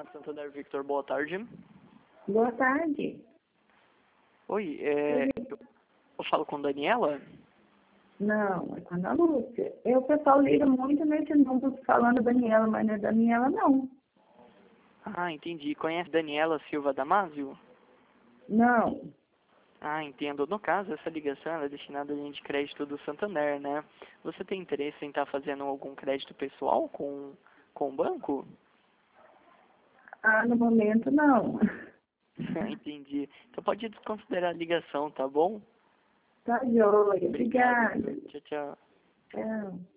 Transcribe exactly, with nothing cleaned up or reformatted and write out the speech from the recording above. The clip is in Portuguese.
Santander Victor, boa tarde. Boa tarde. Oi, é, eu falo com Daniela? Não, é com a Ana Lúcia. Eu, o pessoal liga muito nesse número falando Daniela, mas não é Daniela, não. Ah, entendi. Conhece Daniela Silva Damasio? Não. Ah, entendo. No caso, essa ligação ela é destinada à linha de crédito do Santander, né? Você tem interesse em estar fazendo algum crédito pessoal com, com o banco? Ah, no momento, não. Entendi. Então pode desconsiderar a ligação, tá bom? Tá joia. Obrigado. Obrigada. Tchau, tchau. Tchau.